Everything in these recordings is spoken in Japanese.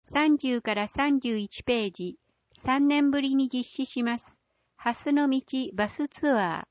30から31ページ、3年ぶりに実施します。蓮の道バスツアー。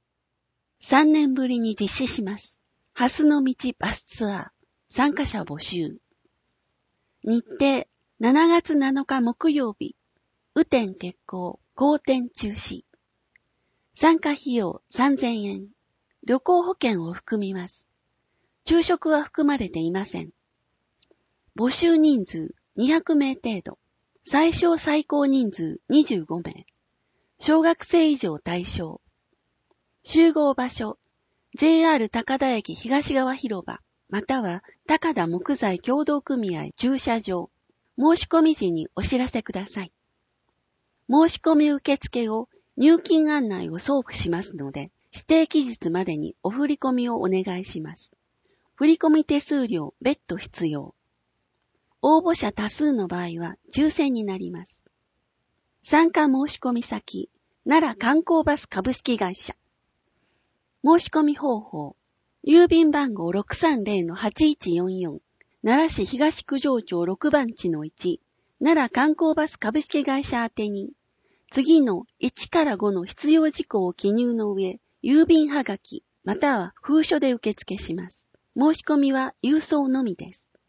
3年ぶりに実施します。蓮の道バスツアー。参加者募集。日程、7月7日木曜日。雨天決行、荒天中止。参加費用3000円。旅行保険を含みます。昼食は含まれていません。募集人数200名程度。最小最高人数25名。小学生以上対象。集合場所、JR 高田駅東側広場、または高田木材協同組合駐車場。申し込み時にお知らせください。申し込み受付後、入金案内を送付しますので、指定期日までにお振り込みをお願いします。振り込み手数料別途必要。応募者多数の場合は抽選になります。参加申し込み先、奈良観光バス株式会社。申し込み方法、郵便番号 630-8144、奈良市東九条町6番地の1、奈良観光バス株式会社宛てに、次の1から5の必要事項を記入の上、郵便はがき、または封書で受付します。申し込みは郵送のみです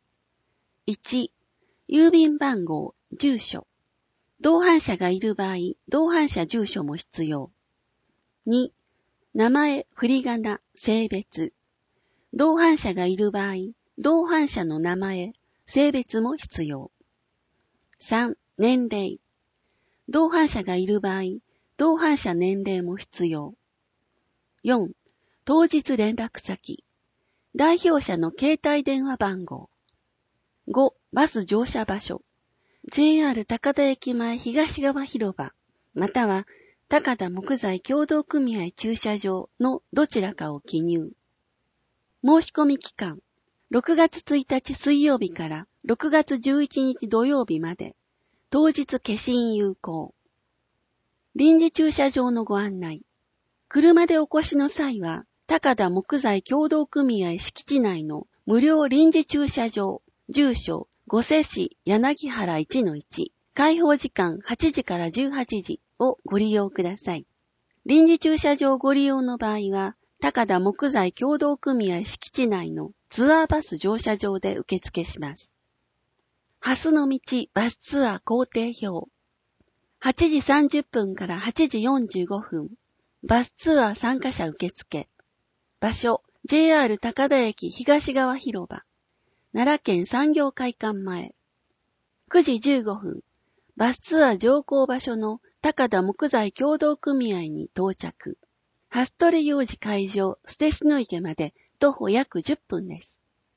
。1、郵便番号、住所。同伴者がいる場合、同伴者住所も必要。2、名前、振り仮名、性別。同伴者がいる場合、同伴者の名前、性別も必要。3、年齢。同伴者がいる場合、同伴者年齢も必要。4、当日連絡先。代表者の携帯電話番号。5、バス乗車場所。JR 高田駅前東側広場、または高田木材協同組合駐車場のどちらかを記入。申し込み期間、6月1日水曜日から6月11日土曜日まで、当日消印有効。臨時駐車場のご案内。車でお越しの際は、高田木材協同組合敷地内の無料臨時駐車場、住所、御所市柳原 1-1、開放時間8時から18時をご利用ください。臨時駐車場ご利用の場合は、高田木材協同組合敷地内のツアーバス乗車場で受付します。蓮の道バスツアー行程表。8時30分から8時45分。バスツアー参加者受付。場所、JR 高田駅東側広場。奈良県産業会館前。9時15分。バスツアー乗降場所の高田木材協同組合に到着。蓮取行事会場、捨野池まで徒歩約10分です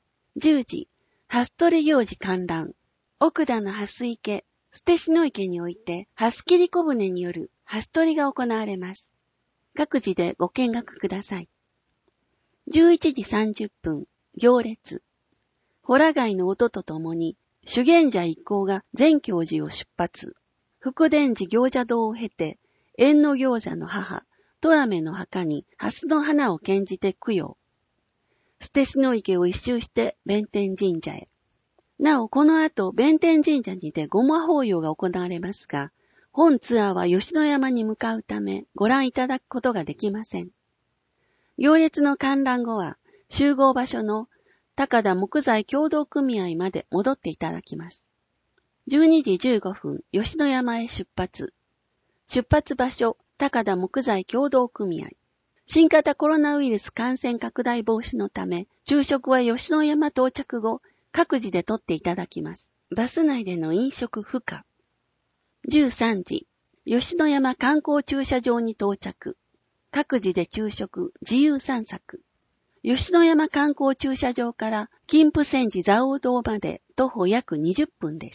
。10時、蓮取行事観覧。奥田の蓮池、捨野池において、蓮切り小舟による蓮取が行われます。各自でご見学ください。11時30分、行列。ホラ貝の音とともに、修験者一行が善教寺を出発。福田寺行者堂を経て、縁の行者の母、虎目の墓に蓮の花を献じて供養。捨野池を一周して弁天神社へ。なお、この後、弁天神社にてごま法要が行われますが、本ツアーは吉野山に向かうためご覧いただくことができません。行列の観覧後は、集合場所の高田木材協同組合まで戻っていただきます。12時15分、吉野山へ出発。出発場所、高田木材協同組合。新型コロナウイルス感染拡大防止のため、昼食は吉野山到着後、各自で取っていただきます。バス内での飲食不可。13時、吉野山観光駐車場に到着。各自で昼食、自由散策。吉野山観光駐車場から金峰山寺蔵王堂まで徒歩約20分です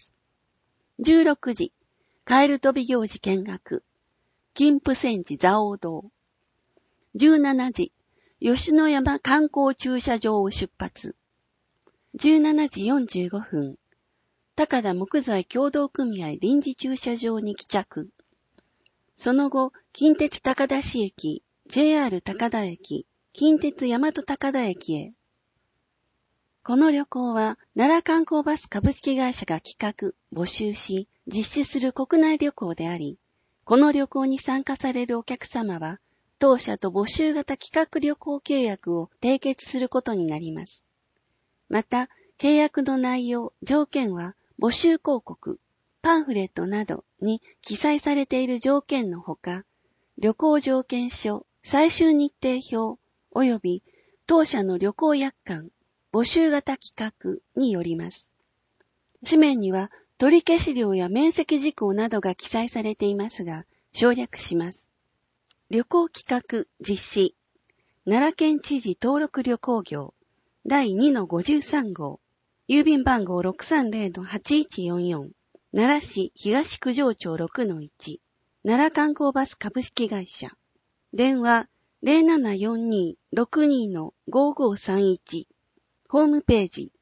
。16時、カエル飛び行事見学。金峰山寺蔵王堂。17時、吉野山観光駐車場を出発。17時45分、高田木材協同組合臨時駐車場に帰着。その後、近鉄高田市駅、JR 高田駅、近鉄大和高田駅へ。 この旅行は奈良観光バス株式会社が企画、募集し、実施する国内旅行であり、この旅行に参加されるお客様は、当社と募集型企画旅行契約を締結することになります。また、契約の内容、条件は、募集広告、パンフレットなどに記載されている条件のほか、旅行条件書、最終日程表、及び当社の旅行約款、募集型企画によります。紙面には取り消し料や免責事項などが記載されていますが、省略します。旅行企画実施奈良県知事登録旅行業第 2-53 号郵便番号 630-8144 奈良市東九条町 6-1 奈良観光バス株式会社電話 0742-62-5531 ホームページ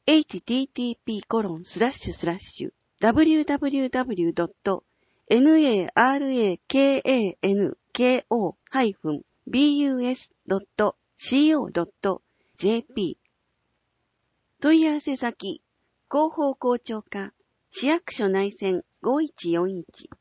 http://www.narakanko-bus.co.jp 問い合わせ先広報広聴課市役所内線5141